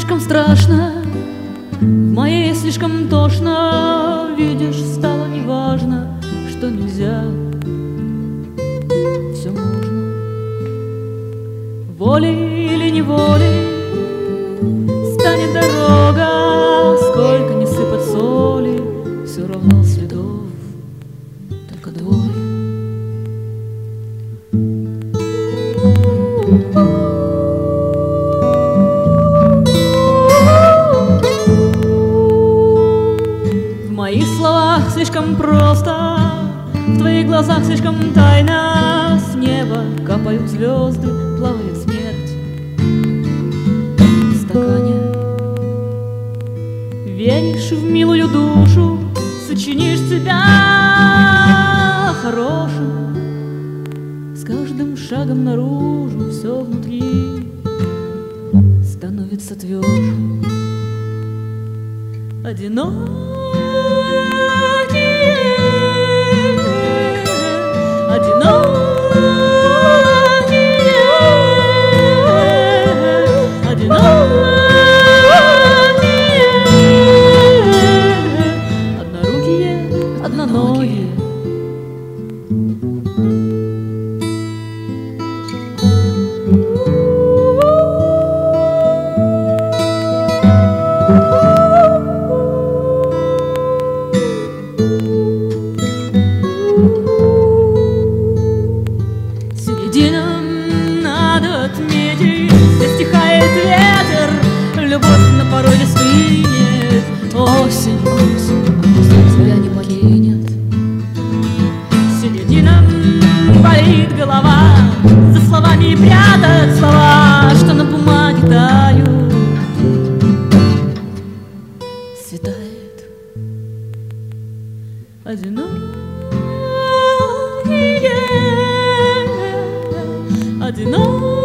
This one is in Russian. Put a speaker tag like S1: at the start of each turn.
S1: слишком страшно, в моей слишком тошно. Видишь, стало неважно, что нельзя, все можно. Волей или неволей станет дорога, сколько не сыпать соли, все равно следов только двое. В моих словах слишком просто, в твоих глазах слишком тайно. С неба капают звезды, плавает смерть в стакане. Веришь в милую душу, сочинишь себя хорошим. С каждым шагом наружу все внутри становится тверже. Одинокие, однорукие, одноногие. Середина, надо отметить, здесь стихает ветер, любовь на пороге стынет. Осень, осень, осень тебя не покинет. Середина, болит голова, за словами прятать слова, что на бумаге тают. Светает одинокие, одинокие.